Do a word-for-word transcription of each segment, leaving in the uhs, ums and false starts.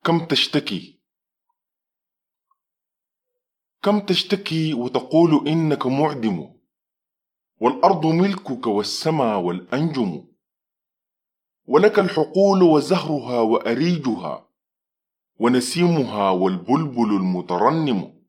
كم تشتكي كم تشتكي وتقول إنك معدم، والأرض ملكك والسماء والأنجم، ولك الحقول وزهرها وأريجها ونسيمها والبلبل المترنم،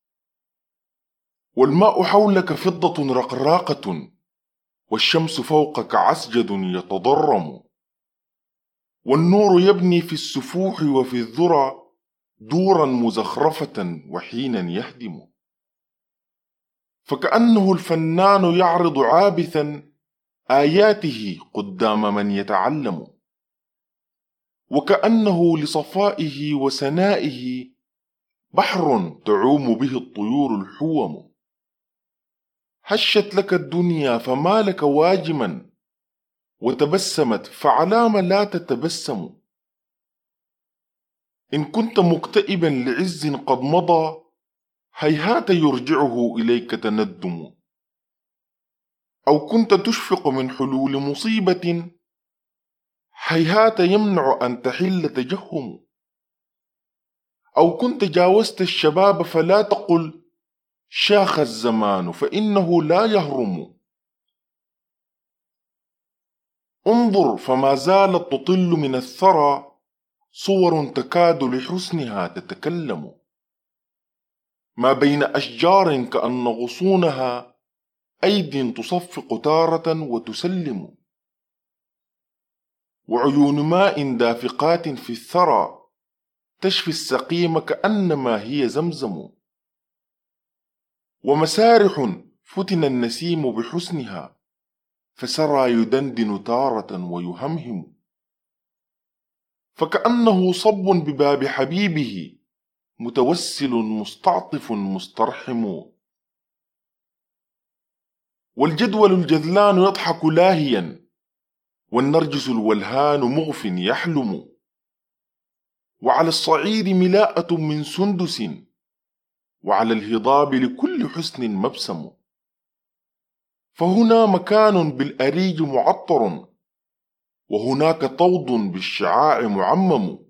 والماء حولك فضة رقراقة، والشمس فوقك عسجد يتضرم، والنور يبني في السفوح وفي الذرى دورا مزخرفة وحينا يهدم، فكأنه الفنان يعرض عابثا آياته قدام من يتعلم، وكأنه لصفائه وسنائه بحر تعوم به الطيور الحوم. هشت لك الدنيا فما لك واجما، وتبسمت فعلام لا تتبسم. إن كنت مكتئبا لعز قد مضى، هيهات يرجعه إليك تندم. أو كنت تشفق من حلول مصيبة، هيهات يمنع أن تحل تجهم. أو كنت جاوزت الشباب فلا تقل شاخ الزمان، فإنه لا يهرم. انظر فما زالت تطل من الثرى صور تكاد لحسنها تتكلم، ما بين أشجار كأن غصونها أيد تصفق تارة وتسلم، وعيون ماء دافقات في الثرى تشفي السقيم كأنما هي زمزم، ومسارح فتن النسيم بحسنها فسرى يدندن تارة ويهمهم، فكأنه صب بباب حبيبه متوسل مستعطف مسترحم. والجدول الجذلان يضحك لاهيا، والنرجس الولهان مغف يحلم، وعلى الصعيد ملاءة من سندس، وعلى الهضاب لكل حسن مبسم. فهنا مكان بالأريج معطر، وهناك طود بالشعاع معمم،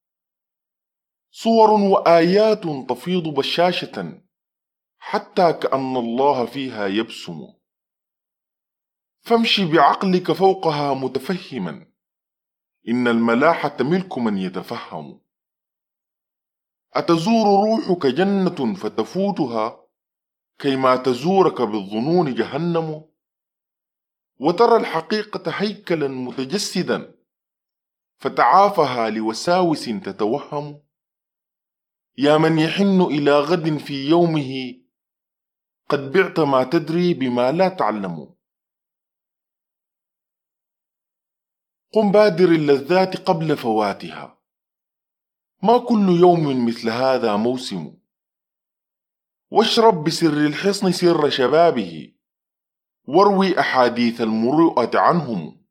صور وآيات تفيض بشاشة حتى كأن الله فيها يبسم. فامشي بعقلك فوقها متفهما، إن الملاحة ملك من يتفهم. أتزور روحك جنة فتفوتها كيما تزورك بالظنون جهنم، وترى الحقيقة هيكلا متجسدا فتعافها لوساوس تتوهم. يا من يحن إلى غد في يومه قد بعت ما تدري بما لا تعلم. قم بادر اللذات قبل فواتها، ما كل يوم مثل هذا موسم. واشرب بسر الحصن سر شبابه، واروي أحاديث المروءة عنهم.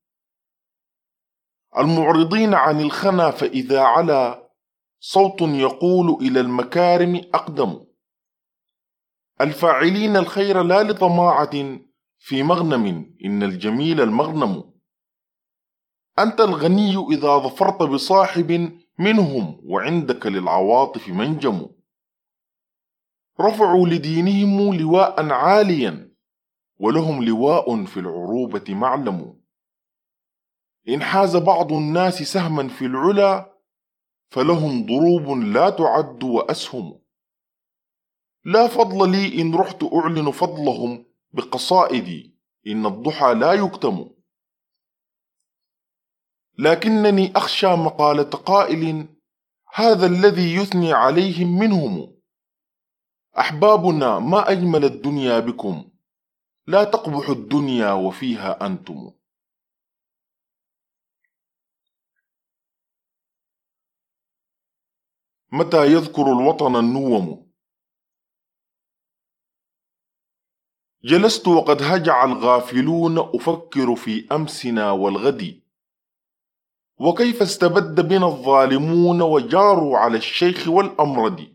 المعرضين عن الخنا فإذا علا صوت يقول إلى المكارم أقدم. الفاعلين الخير لا لطماعة في مغنم، إن الجميل المغنم. أنت الغني إذا ظفرت بصاحب منهم، وعندك للعواطف منجم. رفعوا لدينهم لواء عاليا، ولهم لواء في العروبة معلم. إن حاز بعض الناس سهما في العلا، فلهم ضروب لا تعد وأسهم. لا فضل لي إن رحت أعلن فضلهم بقصائدي، إن الضحى لا يكتم. لكنني أخشى مقالة قائل هذا الذي يثني عليهم منهم. أحبابنا ما أجمل الدنيا بكم، لا تقبح الدنيا وفيها أنتم. متى يذكر الوطن النوم؟ جلست وقد هجع الغافلون أفكر في أمسنا والغد، وكيف استبد بنا الظالمون وجاروا على الشيخ والأمرد.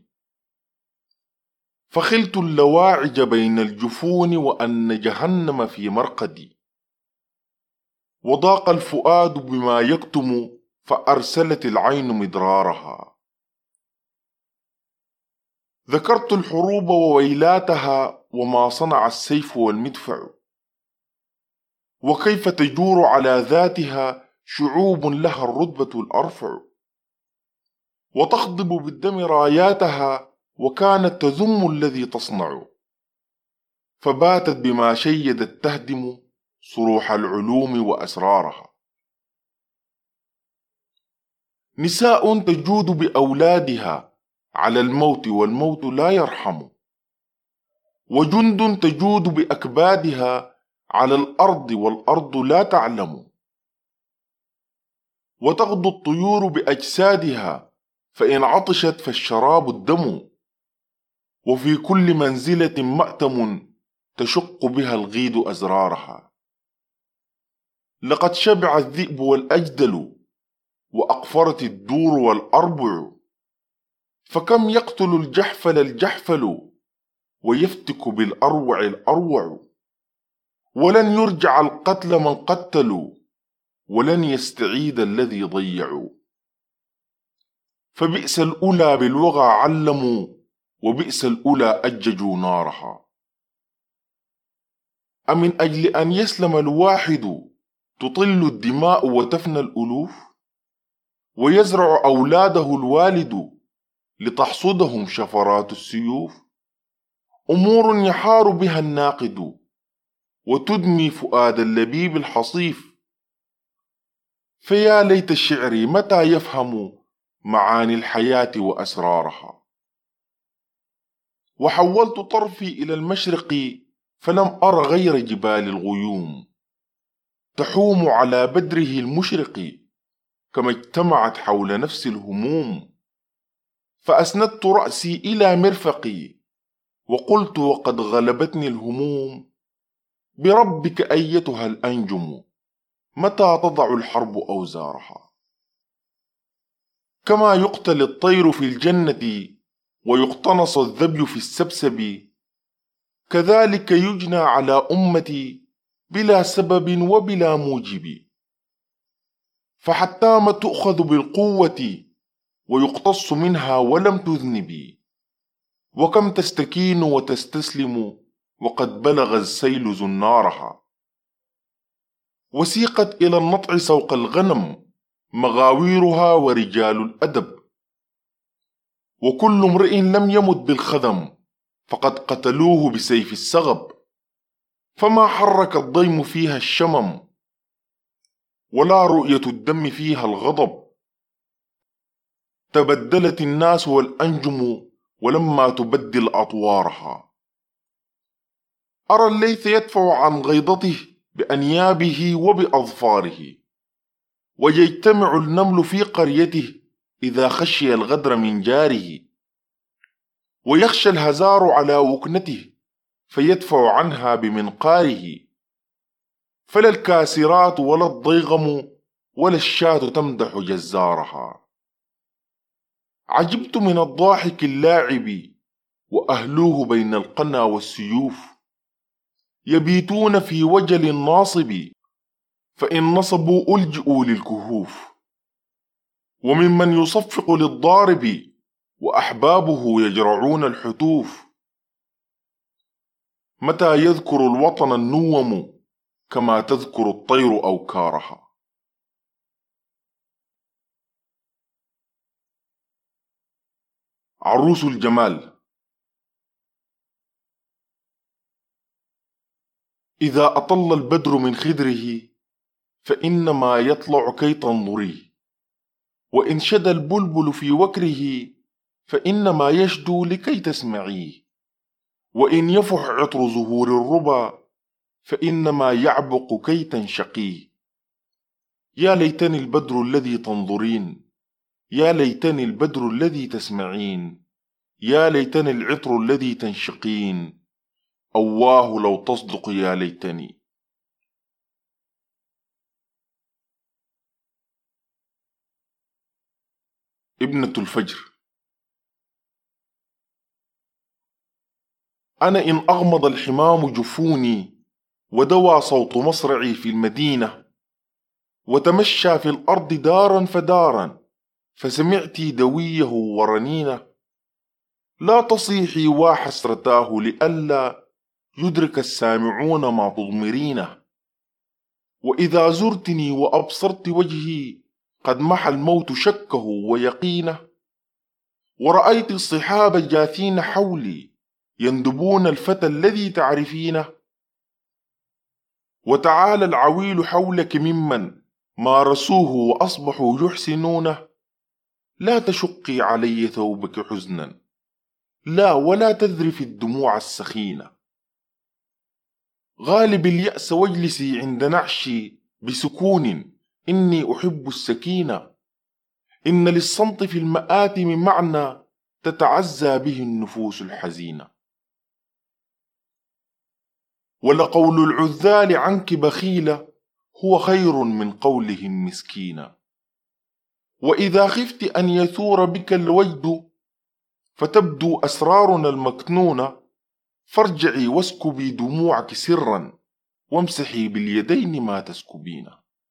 فخلت اللواعج بين الجفون وأن جهنم في مرقدي، وضاق الفؤاد بما يكتم فأرسلت العين مدرارها. ذكرت الحروب وويلاتها وما صنع السيف والمدفع، وكيف تجور على ذاتها شعوب لها الرتبة الأرفع، وتخضب بالدم راياتها وكانت تذم الذي تصنع، فباتت بما شيدت تهدم صروح العلوم وأسرارها. نساء تجود بأولادها على الموت والموت لا يرحم، وجند تجود بأكبادها على الأرض والأرض لا تعلم، وتغدو الطيور بأجسادها فإن عطشت فالشراب الدم، وفي كل منزلة مأتم تشق بها الغيد أزرارها. لقد شبع الذئب والأجدل وأقفرت الدور والأربع، فكم يقتل الجحفل الجحفل ويفتك بالأروع الأروع، ولن يرجع القتل من قتلوا ولن يستعيد الذي ضيعوا، فبئس الأولى بالوغى علموا وبئس الأولى أججوا نارها. أمن أجل أن يسلم الواحد تطل الدماء وتفنى الألوف، ويزرع أولاده الوالد لتحصدهم شفرات السيوف، أمور يحار بها الناقد وتدمي فؤاد اللبيب الحصيف، فيا ليت الشعر متى يفهم معاني الحياة وأسرارها. وحولت طرفي إلى المشرق فلم أر غير جبال الغيوم تحوم على بدره المشرق، كما اجتمعت حول نفس الهموم، فأسندت رأسي إلى مرفقي وقلت وقد غلبتني الهموم، بربك أيتها الأنجم متى تضع الحرب أوزارها. كما يقتل الطير في الجنة ويقتنص الذبي في السبسب، كذلك يجنى على أمتي بلا سبب وبلا موجب، فحتى ما تؤخذ بالقوة ويقتص منها ولم تذنبي، وكم تستكين وتستسلم وقد بلغ السيل زنارها. وسيقت إلى النطع سوق الغنم مغاويرها ورجال الأدب، وكل امرئ لم يمت بالخذم فقد قتلوه بسيف السغب، فما حرك الضيم فيها الشمم ولا رؤية الدم فيها الغضب، تبدلت الناس والأنجم ولما تبدل أطوارها. أرى الليث يدفع عن غيضته بأنيابه وبأظفاره، ويجتمع النمل في قريته إذا خشي الغدر من جاره، ويخشى الهزار على وكنته فيدفع عنها بمنقاره، فلا الكاسرات ولا الضيغم ولا الشاة تمدح جزارها. عجبت من الضاحك اللاعب وأهلوه بين القنا والسيوف، يبيتون في وجل الناصب فإن نصبوا ألجئوا للكهوف، وممن يصفق للضارب وأحبابه يجرعون الحتوف، متى يذكر الوطن النوم كما تذكر الطير أوكارها. عروس الجمال. إذا أطل البدر من خدره فإنما يطلع كي تنظريه، وإن شد البلبل في وكره فإنما يشدو لكي تسمعيه، وإن يفح عطر زهور الربا فإنما يعبق كي تنشقيه. يا ليتني البدر الذي تنظرين، يا ليتني البدر الذي تسمعين، يا ليتني العطر الذي تنشقين، أواه لو تصدق يا ليتني. ابنة الفجر. أنا إن أغمض الحمام جفوني ودوى صوت مصرعي في المدينة، وتمشى في الأرض دارا فدارا فسمعت دويه ورنينه، لا تصيحي وحسرتاه لئلا يدرك السامعون ما تضمرينه. وإذا زرتني وأبصرت وجهي قد محى الموت شكه ويقينه، ورأيت الصحاب الجاثين حولي يندبون الفتى الذي تعرفينه، وتعالى العويل حولك ممن مارسوه وأصبحوا يحسنونه، لا تشقي علي ثوبك حزنا، لا ولا تذرف الدموع السخينة. غالب اليأس واجلسي عند نعشي بسكون، إني أحب السكينة. إن للصمت في المآتم معنى تتعزى به النفوس الحزينة. ولقول العذال عنك بخيلة هو خير من قولهم مسكينة. وإذا خفت أن يثور بك الوجد فتبدو أسرارنا المكنونة، فارجعي واسكبي دموعك سرا، وامسحي باليدين ما تسكبين.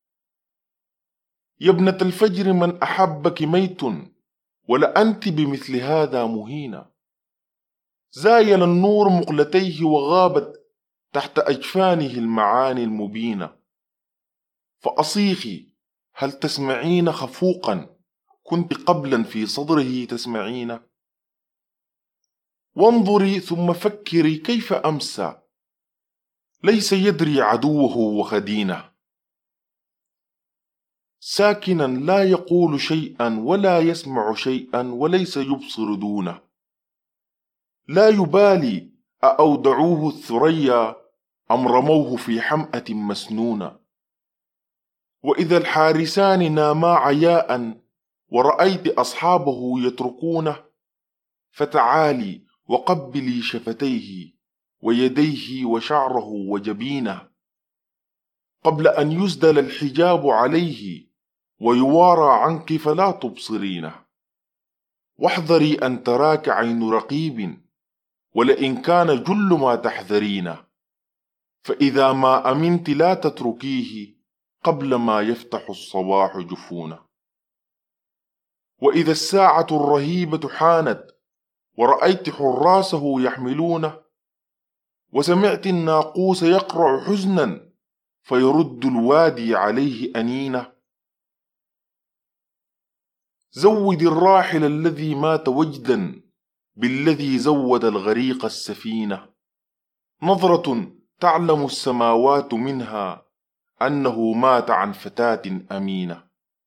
يا ابنة الفجر من أحبك ميت، ولأنت بمثل هذا مهينة. زايل النور مقلتيه وغابت تحت أجفانه المعاني المبينة. فأصيخي هل تسمعين خفوقا كنت قبلا في صدره تسمعين؟ وانظري ثم فكري كيف أمسى ليس يدري عدوه وخدينه. ساكنا لا يقول شيئا ولا يسمع شيئا وليس يبصر دونه. لا يبالي أأودعوه الثريا أم رموه في حمأة مسنونة. وإذا الحارسان ناما عياء ورأيت أصحابه يتركونه، فتعالي وقبلي شفتيه ويديه وشعره وجبينه، قبل أن يسدل الحجاب عليه ويوارى عنك فلا تبصرينه. واحذري أن تراك عين رقيب، ولئن كان جل ما تحذرينه، فإذا ما أمنت لا تتركيه قبل ما يفتح الصباح جفونه. وإذا الساعة الرهيبة حانت ورأيت حراسه يحملونه، وسمعت الناقوس يقرع حزنا فيرد الوادي عليه أنينه، زود الراحل الذي مات وجدا بالذي زود الغريق السفينة. نظرة تعلم السماوات منها أنه مات عن فتاة أمينة.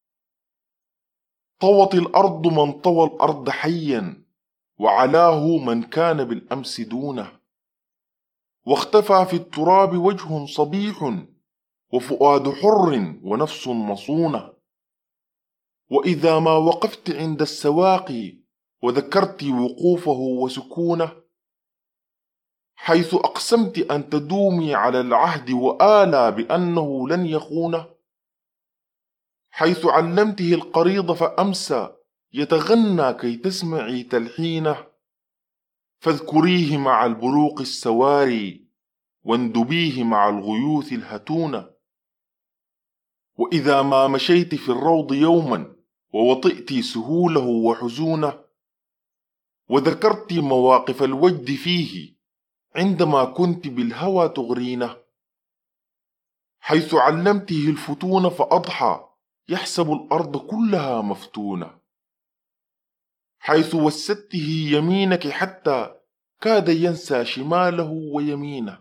طوت الأرض من طوى الأرض حيا، وعلاه من كان بالأمس دونه. واختفى في التراب وجه صبيح، وفؤاد حر ونفس مصونة. وإذا ما وقفت عند السواقي وذكرت وقوفه وسكونه، حيث أقسمت أن تدومي على العهد وآلى بأنه لن يخونه، حيث علمته القريض فأمسى يتغنى كي تسمعي تلحينه، فاذكريه مع البروق السواري واندبيه مع الغيوث الهتونة. وإذا ما مشيت في الروض يوما ووطئت سهوله وحزونه، وذكرت مواقف الوجد فيه عندما كنت بالهوى تغرينه، حيث علمته الفتون فأضحى يحسب الأرض كلها مفتونة، حيث وسدته يمينك حتى كاد ينسى شماله ويمينه،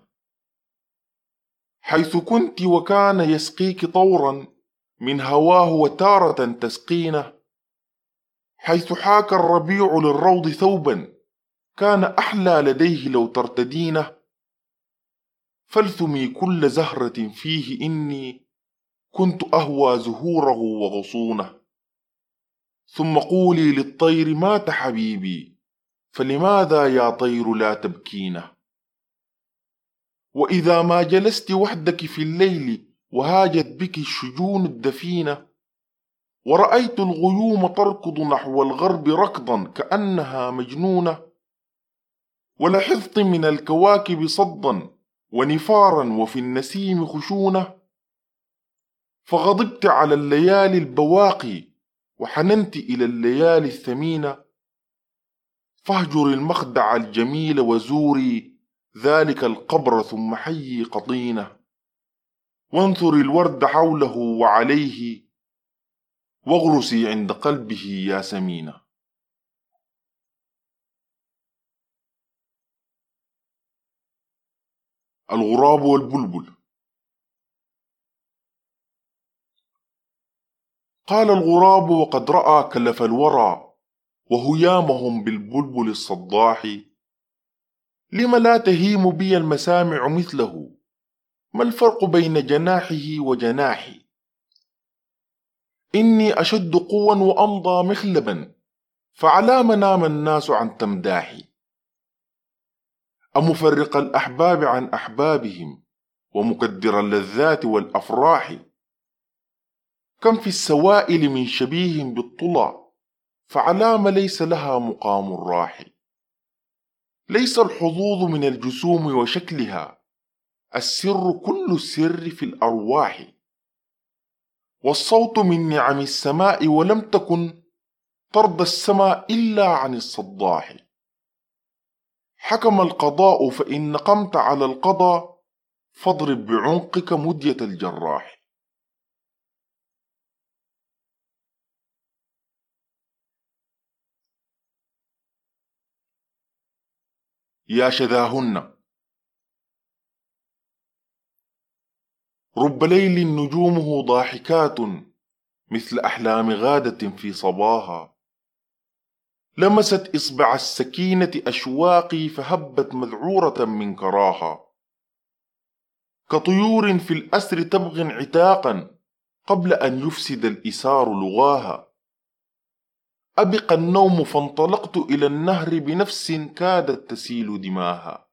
حيث كنت وكان يسقيك طورا من هواه وتارة تسقينه، حيث حاك الربيع للروض ثوبا كان أحلى لديه لو ترتدينه، فالثمي كل زهرة فيه إني كنت أهوى زهوره وغصونه. ثم قولي للطير مات حبيبي، فلماذا يا طير لا تبكينه. وإذا ما جلست وحدك في الليل وهاجت بك الشجون الدفينة، ورأيت الغيوم تركض نحو الغرب ركضا كأنها مجنونة، ولحظت من الكواكب صدا ونفارا وفي النسيم خشونة، فغضبت على الليالي البواقي وحننت إلى الليالي الثمينة، فاهجر المخدع الجميل وزوري ذلك القبر ثم حيي قطينه، وانثر الورد حوله وعليه، واغرسي عند قلبه ياسمينه. الغراب والبلبل. قال الغراب وقد رأى كلف الورى وهيامهم بالبلبل الصداح: لم لا تهيم بي المسامع مثله؟ ما الفرق بين جناحه وجناحي؟ إني أشد قوا وأمضى مخلبا، فعلى ما نام الناس عن تمداحي؟ أمفرق الأحباب عن أحبابهم ومكدر اللذات والأفراح؟ كم في السوائل من شبيه بالطلى، فعلى ما ليس لها مقام الراح؟ ليس الحظوظ من الجسوم وشكلها، السر كل السر في الأرواح. والصوت من نعم السماء، ولم تكن ترضى السماء إلا عن الصداح. حكم القضاء فإن نقمت على القضاء، فاضرب بعنقك مدية الجراح. يا شذاهن. رب ليل نجومه ضاحكات، مثل أحلام غادة في صباها. لمست إصبع السكينة أشواقي، فهبت مذعورة من كراها. كطيور في الأسر تبغي انعتاقا، قبل أن يفسد الإسار لغاها. أبق النوم فانطلقت إلى النهر بنفس كادت تسيل دماها.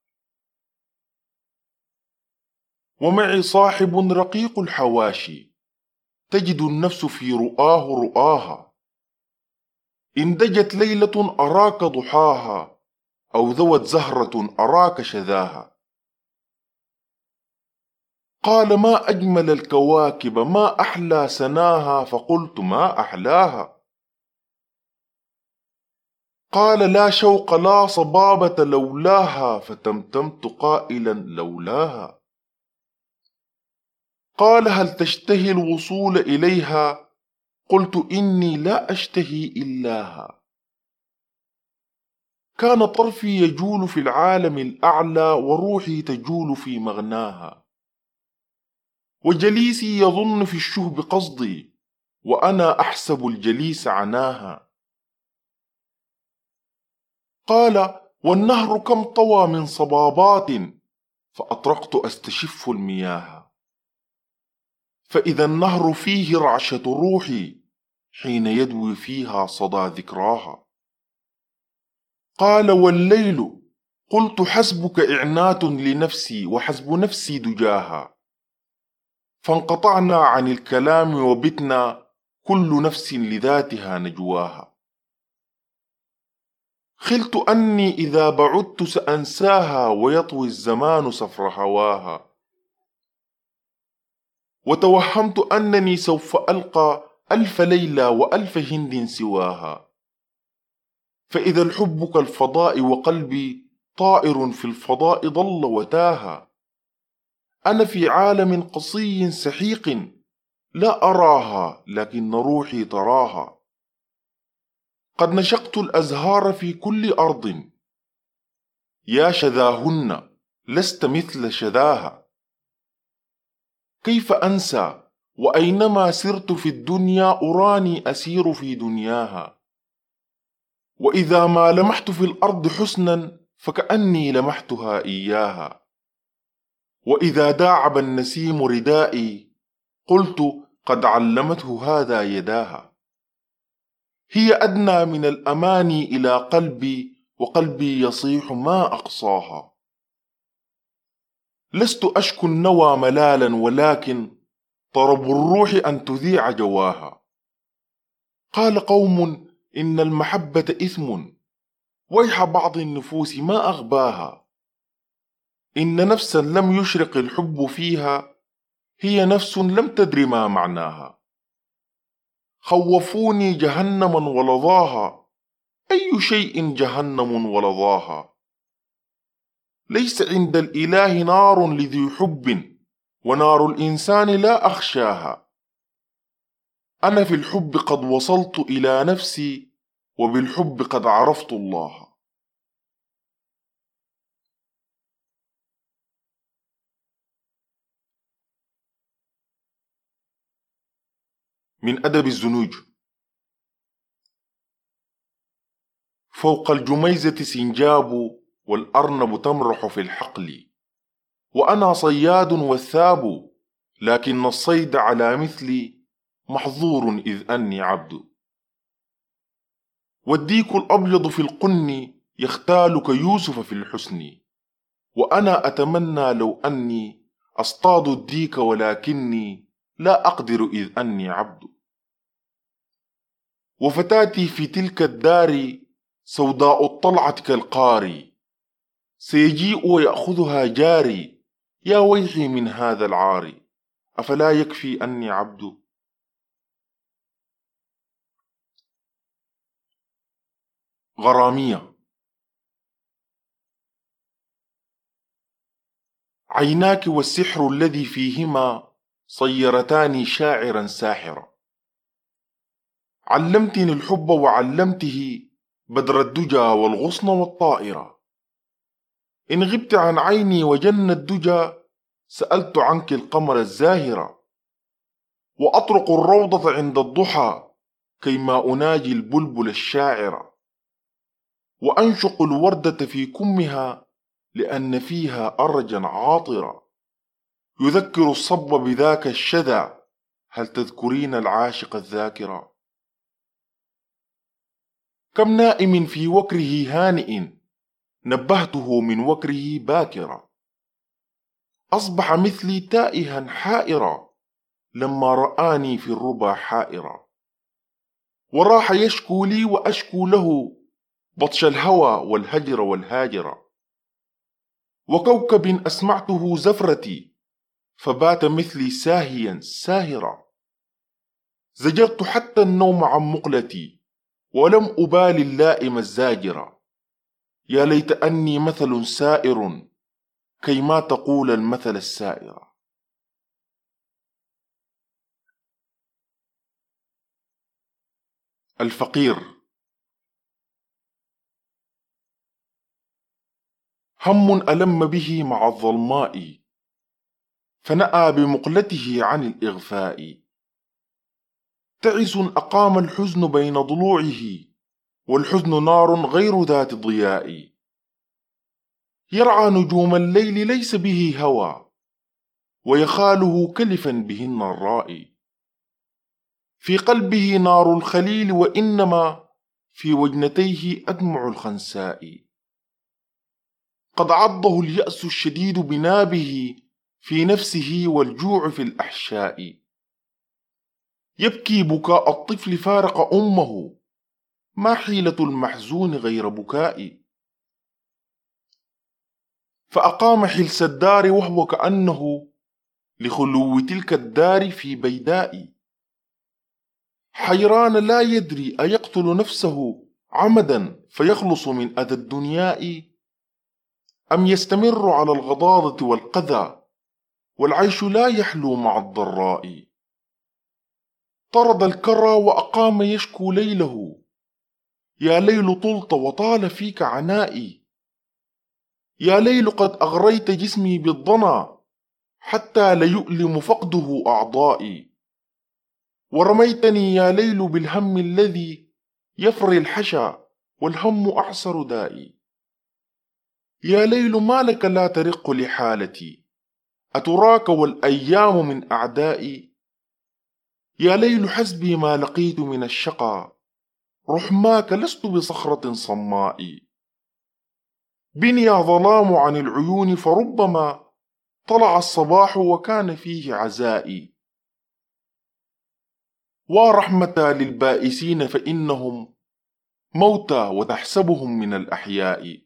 ومعي صاحب رقيق الحواشي، تجد النفس في رؤاه رؤاها. إن دجت ليلة أراك ضحاها، أو ذوت زهرة أراك شذاها. قال ما أجمل الكواكب، ما أحلى سناها، فقلت ما أحلاها. قال لا شوق لا صبابة لولاها، فتمتمت قائلا لولاها. قال هل تشتهي الوصول إليها؟ قلت إني لا أشتهي إلاها. كان طرفي يجول في العالم الأعلى، وروحي تجول في مغناها. وجليسي يظن في الشهب قصدي، وأنا أحسب الجليس عناها. قال والنهر كم طوى من صبابات، فأطرقت أستشف المياه. فإذا النهر فيه رعشة روحي، حين يدوي فيها صدى ذكراها. قال والليل. قلت حسبك إعنات لنفسي، وحسب نفسي دجاها. فانقطعنا عن الكلام وبتنا، كل نفس لذاتها نجواها. خلت أني إذا بعدت سأنساها، ويطوي الزمان صفر هواها. وتوهمت أنني سوف ألقى ألف ليلى وألف هند سواها. فإذا الحب كالفضاء، وقلبي طائر في الفضاء ضل وتاها. أنا في عالم قصي سحيق، لا أراها لكن روحي تراها. قد نشقت الأزهار في كل أرض، يا شذاهن لست مثل شذاها. كيف أنسى وأينما سرت في الدنيا، أراني أسير في دنياها. وإذا ما لمحت في الأرض حسنا، فكأني لمحتها إياها. وإذا داعب النسيم ردائي، قلت قد علمته هذا يداها. هي أدنى من الأماني إلى قلبي، وقلبي يصيح ما أقصاها. لست أشكو النوى ملالا، ولكن طرب الروح أن تذيع جواها. قال قوم إن المحبة إثم، ويح بعض النفوس ما أغباها. إن نفسا لم يشرق الحب فيها، هي نفس لم تدر ما معناها. خوفوني جهنما ولظاها، أي شيء جهنم ولظاها. ليس عند الإله نار لذي حب، ونار الإنسان لا أخشاها. أنا في الحب قد وصلت إلى نفسي، وبالحب قد عرفت الله. من أدب الزنوج. فوق الجميزة سنجاب، والأرنب تمرح في الحقل. وأنا صياد وثاب، لكن الصيد على مثلي محظور إذ أني عبد. والديك الأبيض في القن يختال كيوسف في الحسن. وأنا أتمنى لو أني أصطاد الديك، ولكني لا أقدر إذ أني عبد. وفتاتي في تلك الدار سوداء الطلعة كالقاري، سيجيء ويأخذها جاري. يا ويحي من هذا العار، أفلا يكفي أني عبد. غرامية. عيناك والسحر الذي فيهما صيرتاني شاعرا ساحرا. علمتني الحب وعلمته بدر الدجى والغصن والطائرة. إن غبت عن عيني وجن الدجى سألت عنك القمر الزاهرة. وأطرق الروضة عند الضحى كيما أناجي البلبل الشاعر. وأنشق الوردة في كمها لأن فيها أرجا عاطرة. يذكر الصب بذاك الشذا، هل تذكرين العاشق الذاكرة. كم نائم في وكره هانئ، نبهته من وكره باكرا. أصبح مثلي تائها حائرا، لما رآني في الربا حائرا. وراح يشكو لي وأشكو له بطش الهوى والهجر والهاجر. وكوكب أسمعته زفرتي، فبات مثلي ساهيا ساهرا. زجرت حتى النوم عن مقلتي، ولم أبالي اللائم الزاجرا. يا ليت أني مثل سائر، كيما تقول المثل السائر. الفقير. هم ألم به مع الظلماء، فنأى بمقلته عن الإغفاء. تعس أقام الحزن بين ضلوعه، والحزن نار غير ذات ضياء. يرعى نجوم الليل ليس به هوى، ويخاله كلفا بهن الرائي. في قلبه نار الخليل، وإنما في وجنتيه أدمع الخنساء. قد عضه اليأس الشديد بنابه في نفسه، والجوع في الأحشاء. يبكي بكاء الطفل فارق أمه، ما حيلة المحزون غير بكائي. فأقام حلس الدار وهو كأنه لخلو تلك الدار في بيداء. حيران لا يدري أيقتل نفسه عمدا فيخلص من أذى الدنياء، أم يستمر على الغضاضة والقذى، والعيش لا يحلو مع الضراء. طرد الكرى وأقام يشكو ليله، يا ليل طلت وطال فيك عنائي. يا ليل قد أغريت جسمي بالضنا، حتى ليؤلم فقده أعضائي. ورميتني يا ليل بالهم الذي يفري الحشا، والهم أعسر دائي. يا ليل ما لك لا ترق لحالتي، أتراك والأيام من أعدائي. يا ليل حسبي ما لقيت من الشقا، رحماك لست بصخرة صماء. بني ظلام عن العيون، فربما طلع الصباح وكان فيه عزائي. ورحمة للبائسين فإنهم موتى وتحسبهم من الأحياء.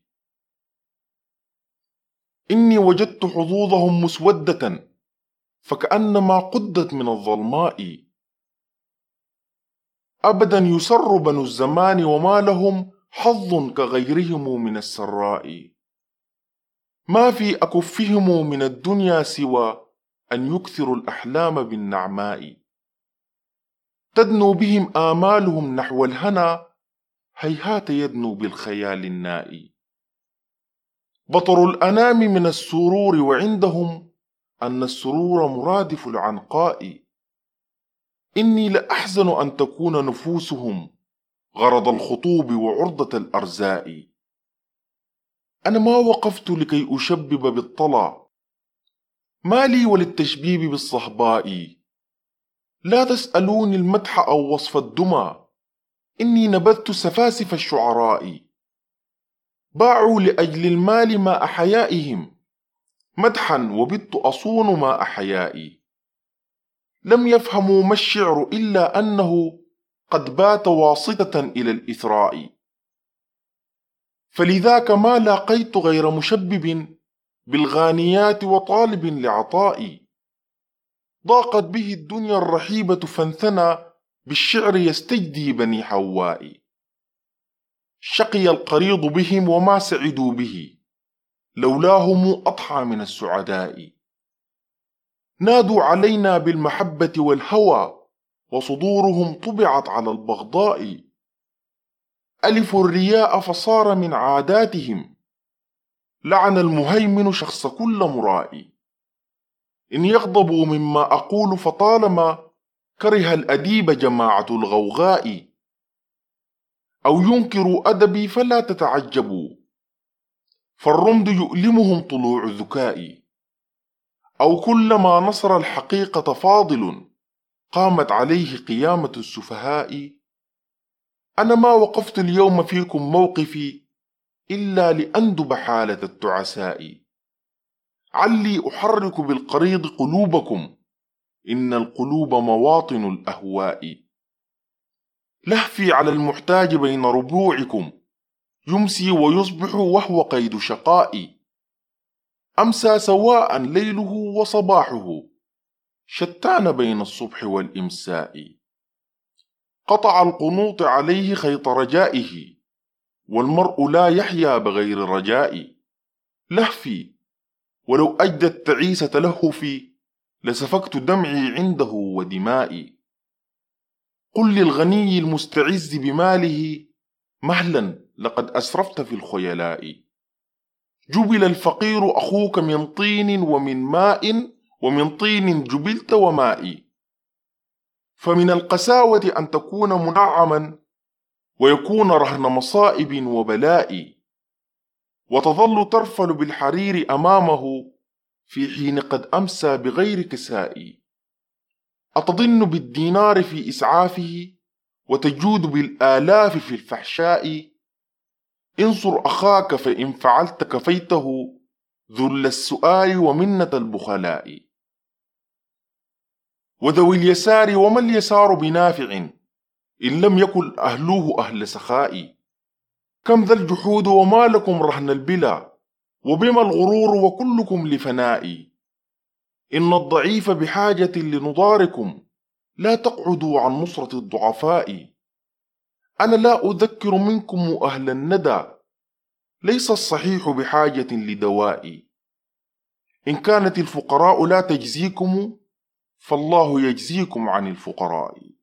إني وجدت حظوظهم مسودة، فكأنما قدت من الظلماء. أبدا يسر بنو الزمان، وما لهم حظ كغيرهم من السراء، ما في أكفهم من الدنيا سوى أن يكثروا الأحلام بالنعماء، تدنو بهم آمالهم نحو الهنا، هيهات يدنو بالخيال النائي. بطر الأنام من السرور وعندهم أن السرور مرادف العنقاء، إني لأحزن أن تكون نفوسهم غرض الخطوب وعرضة الأرزاء. أنا ما وقفت لكي أشبب بالطلا، ما لي وللتشبيب بالصهباء. لا تسألوني المدح أو وصف الدمى، إني نبذت سفاسف الشعراء. باعوا لأجل المال ما أحيائهم، مدحا وبت أصون ما أحيائي. لم يفهموا ما الشعر إلا أنه قد بات واسطة إلى الإثراء، فلذاك ما لاقيت غير مشبب بالغانيات وطالب لعطائي. ضاقت به الدنيا الرحيبة فانثنى بالشعر يستجدي بني حواء. شقي القريض بهم وما سعدوا به، لولاهم أضحى من السعداء. نادوا علينا بالمحبة والهوى، وصدورهم طبعت على البغضاء. ألفوا الرياء فصار من عاداتهم، لعن المهيمن شخص كل مرائي. إن يغضبوا مما أقول فطالما كره الأديب جماعة الغوغاء، أو ينكروا أدبي فلا تتعجبوا، فالرمد يؤلمهم طلوع الذكاء. أو كلما نصر الحقيقة فاضل قامت عليه قيامة السفهاء. أنا ما وقفت اليوم فيكم موقفي إلا لأندب حالة التعساء. علي أحرك بالقريض قلوبكم، إن القلوب مواطن الأهواء. لهفي على المحتاج بين ربوعكم، يمسي ويصبح وهو قيد شقاء. أمسى سواء ليله وصباحه، شتان بين الصبح والإمساء. قطع القنوط عليه خيط رجائه، والمرء لا يحيا بغير رجاء. لهفي ولو أجدى التعيس تلهفي، لسفكت دمعي عنده ودمائي. قل للغني المستعز بماله، مهلا لقد أسرفت في الخيلاء. جبل الفقير أخوك من طين ومن ماء، ومن طين جبلت وماء. فمن القساوة أن تكون منعما، ويكون رهن مصائب وبلاء. وتظل ترفل بالحرير أمامه، في حين قد أمسى بغير كساء. أتضن بالدينار في إسعافه، وتجود بالآلاف في الفحشاء. انصر أخاك فإن فعلت كفيته، ذل السؤال ومنة البخلاء. وذوي اليسار وما اليسار بنافع، إن لم يكن أهلوه أهل سخاء. كم ذا الجحود وما لكم رهن البلا، وبما الغرور وكلكم لفناء. إن الضعيف بحاجة لنضاركم، لا تقعدوا عن نصرة الضعفاء. أنا لا أذكر منكم أهل الندى، ليس الصحيح بحاجة لدواء. إن كانت الفقراء لا تجزيكم، فالله يجزيكم عن الفقراء.